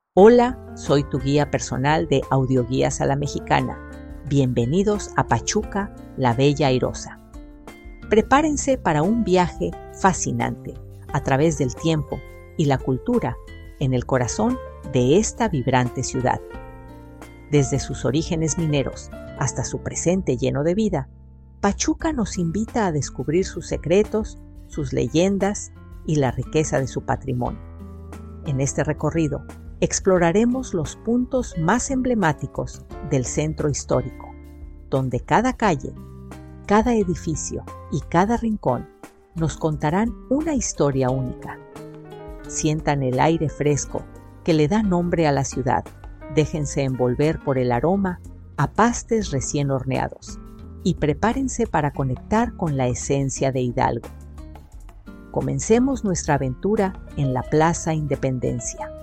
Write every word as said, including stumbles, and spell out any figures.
Hola, soy tu guía personal de Audioguías a la Mexicana. Bienvenidos a Pachuca, la Bella Airosa. Prepárense para un viaje fascinante a través del tiempo y la cultura en el corazón de esta vibrante ciudad. Desde sus orígenes mineros hasta su presente lleno de vida, Pachuca nos invita a descubrir sus secretos, sus leyendas y la riqueza de su patrimonio. En este recorrido, exploraremos los puntos más emblemáticos del centro histórico, donde cada calle, cada edificio y cada rincón nos contarán una historia única. Sientan el aire fresco que le da nombre a la ciudad, déjense envolver por el aroma a pastes recién horneados y prepárense para conectar con la esencia de Hidalgo. Comencemos nuestra aventura en la Plaza Independencia.